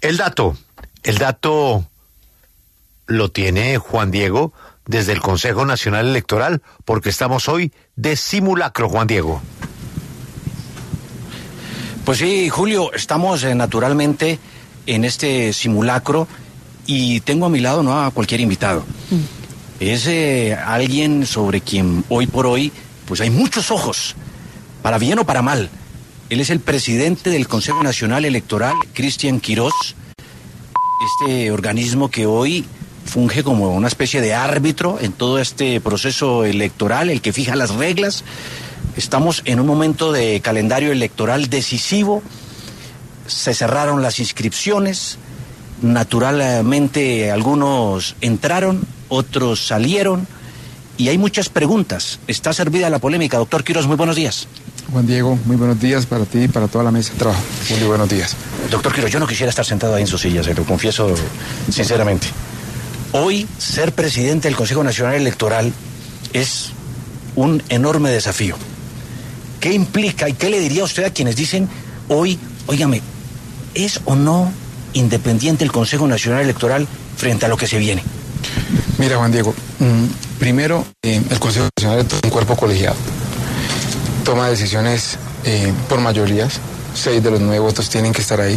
El dato lo tiene Juan Diego desde el Consejo Nacional Electoral, porque estamos hoy de simulacro, Juan Diego. Pues sí, Julio, estamos naturalmente en este simulacro y tengo a mi lado no a cualquier invitado. Es alguien sobre quien hoy por hoy pues hay muchos ojos, para bien o para mal. Él es el presidente del Consejo Nacional Electoral, Cristian Quirós, este organismo que hoy funge como una especie de árbitro en todo este proceso electoral, el que fija las reglas. Estamos en un momento de calendario electoral decisivo, se cerraron las inscripciones, naturalmente algunos entraron, otros salieron, y hay muchas preguntas. Está servida la polémica. Doctor Quirós, muy buenos días. Juan Diego, muy buenos días para ti y para toda la mesa de trabajo. Muy buenos días. Doctor Quirós, yo no quisiera estar sentado ahí en su silla, se lo confieso sinceramente. Hoy, ser presidente del Consejo Nacional Electoral es un enorme desafío. ¿Qué implica y qué le diría usted a quienes dicen hoy, óigame, ¿es o no independiente el Consejo Nacional Electoral frente a lo que se viene? Mira, Juan Diego, primero, el Consejo Nacional Electoral es un cuerpo colegiado. Toma decisiones por mayorías, 6 de los 9 votos tienen que estar ahí.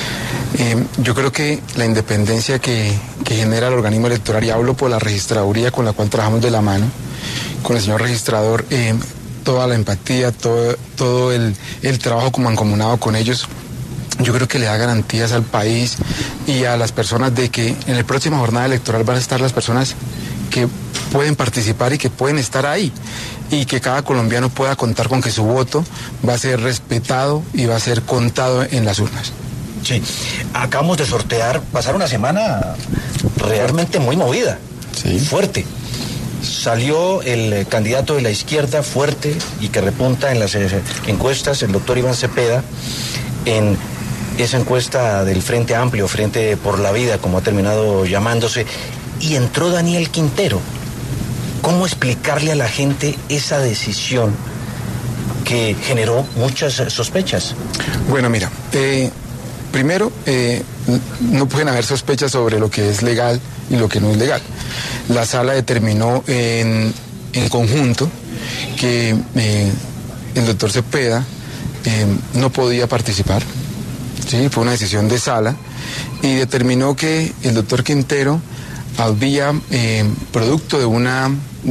Yo creo que la independencia que genera el organismo electoral, y hablo por la registraduría con la cual trabajamos de la mano, con el señor registrador, toda la empatía, todo el trabajo como mancomunado con ellos, yo creo que le da garantías al país y a las personas de que en la próxima jornada electoral van a estar las personas que pueden participar y que pueden estar ahí, y que cada colombiano pueda contar con que su voto va a ser respetado y va a ser contado en las urnas. Sí, acabamos de sortear, pasar una semana realmente muy movida, sí, fuerte. Salió el candidato de la izquierda fuerte y que repunta en las encuestas, el doctor Iván Cepeda, en esa encuesta del Frente Amplio, Frente por la Vida, como ha terminado llamándose, y entró Daniel Quintero. ¿Cómo explicarle a la gente esa decisión que generó muchas sospechas? Bueno, mira, primero, no pueden haber sospechas sobre lo que es legal y lo que no es legal. La sala determinó en conjunto que el doctor Cepeda no podía participar, ¿sí? Fue una decisión de sala, y determinó que el doctor Quintero había, producto de una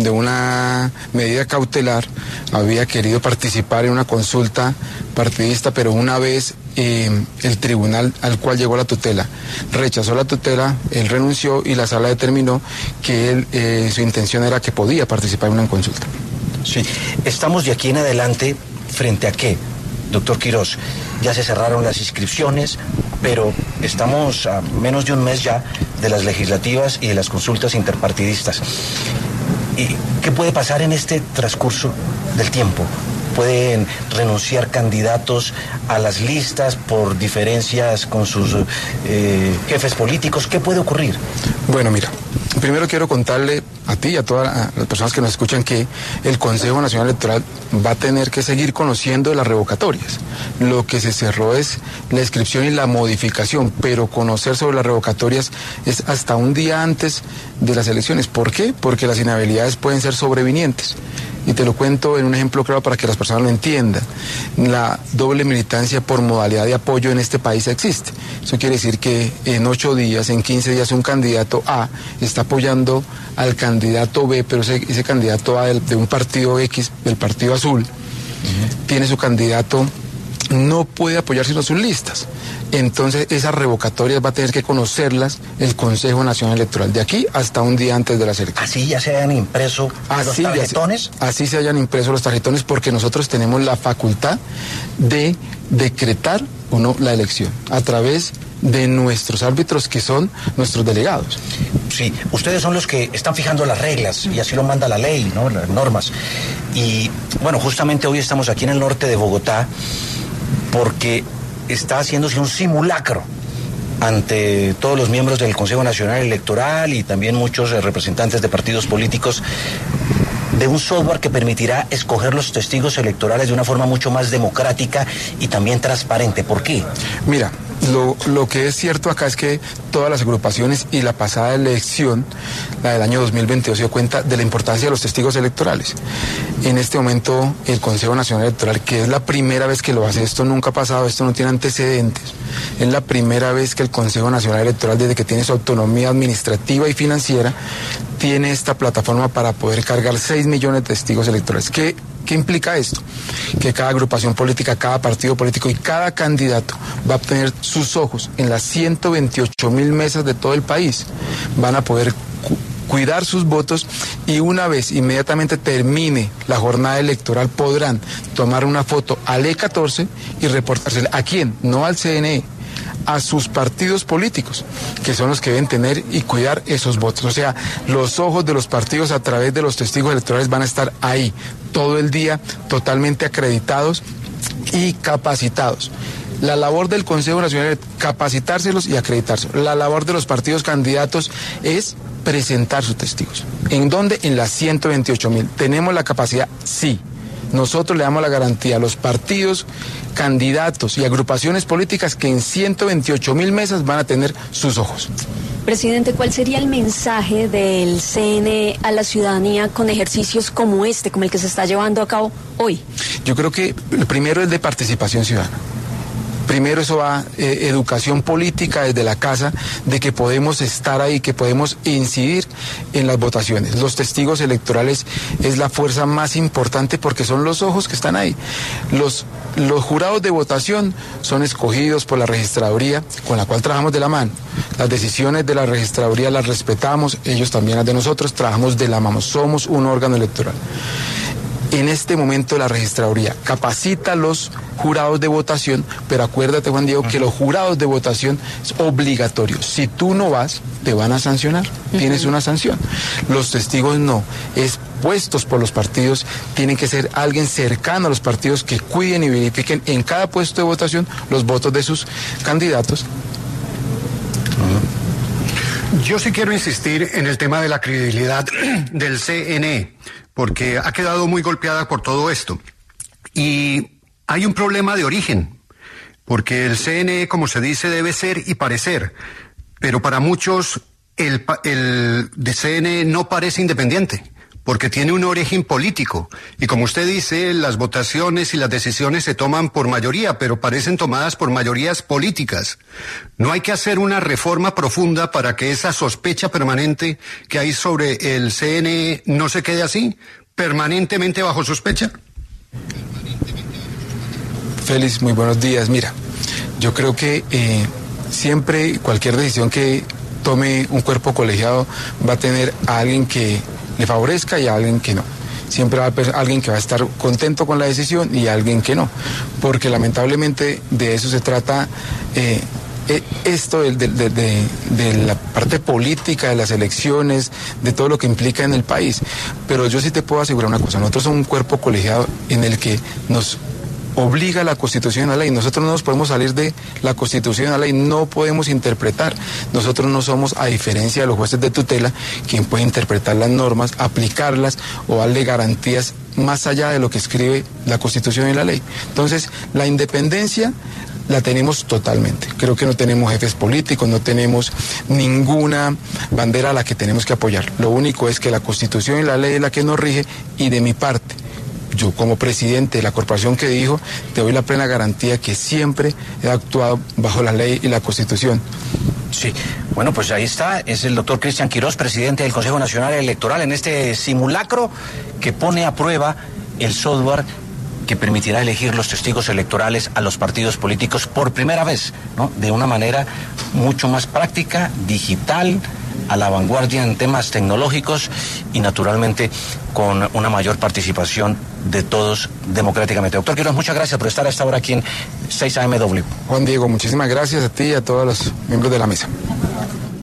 medida cautelar, había querido participar en una consulta partidista, pero una vez el tribunal al cual llegó la tutela rechazó la tutela, él renunció y la sala determinó que él, su intención era que podía participar en una consulta. Sí, estamos de aquí en adelante frente a qué, doctor Quirós. Ya se cerraron las inscripciones, pero estamos a menos de un mes ya de las legislativas y de las consultas interpartidistas. ¿Y qué puede pasar en este transcurso del tiempo? ¿Pueden renunciar candidatos a las listas por diferencias con sus jefes políticos? ¿Qué puede ocurrir? Bueno, mira, primero quiero contarle a ti y a todas las personas que nos escuchan que el Consejo Nacional Electoral va a tener que seguir conociendo las revocatorias. Lo que se cerró es la inscripción y la modificación, pero conocer sobre las revocatorias es hasta un día antes de las elecciones. ¿Por qué? Porque las inhabilidades pueden ser sobrevinientes. Y te lo cuento en un ejemplo claro para que las personas lo entiendan. La doble militancia por modalidad de apoyo en este país existe. Eso quiere decir que en 8 días, en 15 días, un candidato A está apoyando al candidato B, pero ese candidato A de un partido X, del partido azul, tiene su candidato, no puede apoyar sino sus listas. Entonces esas revocatorias va a tener que conocerlas el Consejo Nacional Electoral de aquí hasta un día antes de las elecciones. ¿Así ya se hayan impreso los tarjetones? Así se hayan impreso los tarjetones, porque nosotros tenemos la facultad de decretar o no la elección a través de nuestros árbitros, que son nuestros delegados. Sí, ustedes son los que están fijando las reglas y así lo manda la ley, ¿no? Las normas. Y bueno, justamente hoy estamos aquí en el norte de Bogotá porque está haciéndose un simulacro ante todos los miembros del Consejo Nacional Electoral y también muchos representantes de partidos políticos, de un software que permitirá escoger los testigos electorales de una forma mucho más democrática y también transparente. ¿Por qué? Mira, Lo que es cierto acá es que todas las agrupaciones y la pasada elección, la del año 2022, se dio cuenta de la importancia de los testigos electorales. En este momento, el Consejo Nacional Electoral, que es la primera vez que lo hace, esto nunca ha pasado, esto no tiene antecedentes, es la primera vez que el Consejo Nacional Electoral, desde que tiene su autonomía administrativa y financiera, tiene esta plataforma para poder cargar 6 millones de testigos electorales. ¿Qué implica esto? Que cada agrupación política, cada partido político y cada candidato va a tener sus ojos en las 128.000 mesas de todo el país. Van a poder cuidar sus votos y una vez inmediatamente termine la jornada electoral podrán tomar una foto al E14 y reportársela. ¿A quién? No al CNE. A sus partidos políticos, que son los que deben tener y cuidar esos votos. O sea, los ojos de los partidos a través de los testigos electorales van a estar ahí todo el día, totalmente acreditados y capacitados. La labor del Consejo Nacional es capacitárselos y acreditárselos. La labor de los partidos candidatos es presentar sus testigos. ¿En dónde? En las 128.000. ¿Tenemos la capacidad? Sí. Nosotros le damos la garantía a los partidos, candidatos y agrupaciones políticas que en 128.000 mesas van a tener sus ojos. Presidente, ¿cuál sería el mensaje del CNE a la ciudadanía con ejercicios como este, como el que se está llevando a cabo hoy? Yo creo que el primero es de participación ciudadana. Primero eso va, educación política desde la casa, de que podemos estar ahí, que podemos incidir en las votaciones. Los testigos electorales es la fuerza más importante porque son los ojos que están ahí. Los jurados de votación son escogidos por la registraduría, con la cual trabajamos de la mano. Las decisiones de la registraduría las respetamos, ellos también las de nosotros, trabajamos de la mano, somos un órgano electoral. En este momento la registraduría capacita a los jurados de votación, pero acuérdate, Juan Diego, que los jurados de votación es obligatorio. Si tú no vas, te van a sancionar, tienes una sanción. Los testigos no, es puestos por los partidos, tienen que ser alguien cercano a los partidos que cuiden y verifiquen en cada puesto de votación los votos de sus candidatos. Yo sí quiero insistir en el tema de la credibilidad del CNE, porque ha quedado muy golpeada por todo esto. Y hay un problema de origen, porque el CNE, como se dice, debe ser y parecer, pero para muchos el CNE no parece independiente, porque tiene un origen político. Y como usted dice, las votaciones y las decisiones se toman por mayoría, pero parecen tomadas por mayorías políticas. ¿No hay que hacer una reforma profunda para que esa sospecha permanente que hay sobre el CNE no se quede así, permanentemente bajo sospecha? Félix, muy buenos días. Mira, yo creo que siempre cualquier decisión que tome un cuerpo colegiado va a tener a alguien que le favorezca y a alguien que no. Siempre va a haber alguien que va a estar contento con la decisión y alguien que no, porque lamentablemente de eso se trata esto de la parte política, de las elecciones, de todo lo que implica en el país. Pero yo sí te puedo asegurar una cosa, nosotros somos un cuerpo colegiado en el que nos obliga la Constitución y la ley. Nosotros no nos podemos salir de la Constitución y la ley, no podemos interpretar. Nosotros no somos, a diferencia de los jueces de tutela, quien puede interpretar las normas, aplicarlas o darle garantías más allá de lo que escribe la Constitución y la ley. Entonces, la independencia la tenemos totalmente. Creo que no tenemos jefes políticos, no tenemos ninguna bandera a la que tenemos que apoyar. Lo único es que la Constitución y la ley es la que nos rige, y de mi parte, yo como presidente de la corporación que dijo, te doy la plena garantía que siempre he actuado bajo la ley y la Constitución. Sí, bueno, pues ahí está, es el doctor Cristian Quirós, presidente del Consejo Nacional Electoral, en este simulacro que pone a prueba el software que permitirá elegir los testigos electorales a los partidos políticos por primera vez, ¿no? De una manera mucho más práctica, digital, a la vanguardia en temas tecnológicos y naturalmente con una mayor participación de todos democráticamente. Doctor Quirós, muchas gracias por estar a esta hora aquí en 6 AMW. Juan Diego, muchísimas gracias a ti y a todos los miembros de la mesa.